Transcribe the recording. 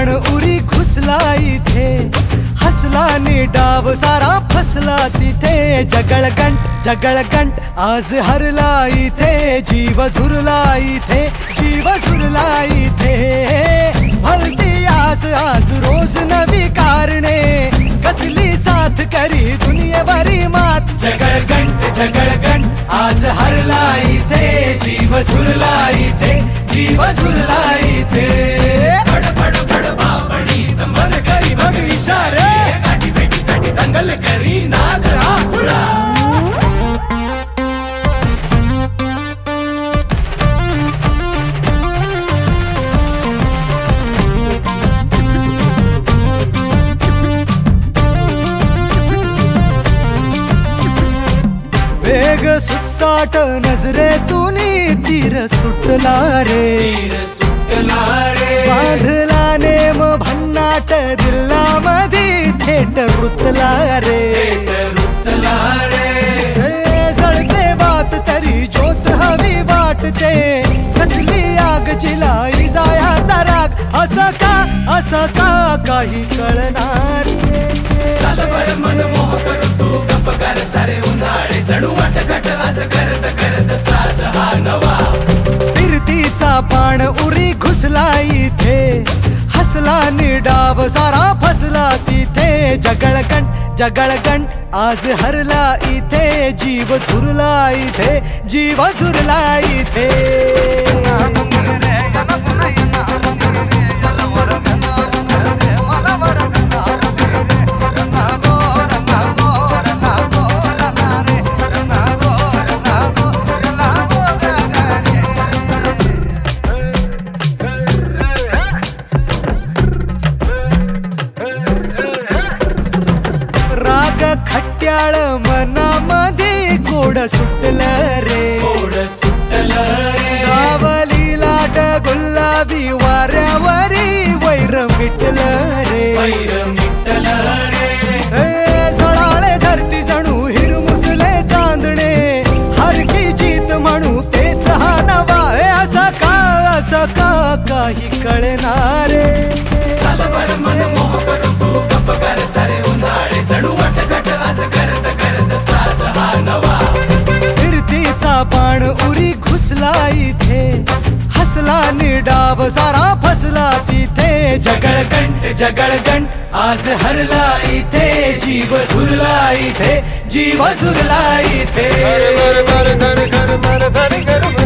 बाण उरी घुसला इथे, हसला नि डाव सारा फसला तिथे. जगळगंट आज हरला इथे, जीव झुरला इथे, जीव झुरला इथे. भलती आस आज रोज नवी कारणे, कसली साथ करी दुनियेवरी मात. जगळगंट आज हरला इथे, जीव झुरला इथे, जीव झुरला इथे. बड बड बापडी मन करी बघ इशारे, गाठी भेटीसाठी दंगल करी नाद आपुळा. वेग सुसाट नजरेतून तीर सुटला रे, बांधला नेम भन्नाट दिलामधी थेट रुतला रे. जळते बात तरी ज्योत हवी वाटते, कसली आग चिलाई जायाचा राग. असं का काही कळणार. मन मोह करू तू गप कर सारे उन्हाळे, जणू वाटघट आज करत करत साज हा नवा. फिरतीचा बाण उरी घुसला इथे, हसला नि डाव सारा फसला तिथे. जगळगंट आज हरला इथे, जीव झुरला इथे, जीव झुरला इथे. खट्याळ मनामध्ये गोड सुटलं रे, गावली लाट गुलाबी वाऱ्यावरी वैर मिटलं रे. झळाळे धरती जणू हिरमुसले चांदणे, हरकी जीत म्हणू तेच हा नवा. असं का काही कळणार. मन मोह करू तू गप कर सारे उन्हाळे, जणू वाटघट आज करत करत साज हा नवा. फिरतीचा बाण उरी घुसला इथे, हसला नि डाव सारा फसला तिथे. जगळगंट आज हरला इथे, जीव झुरला इथे, जीव झुरला इथे.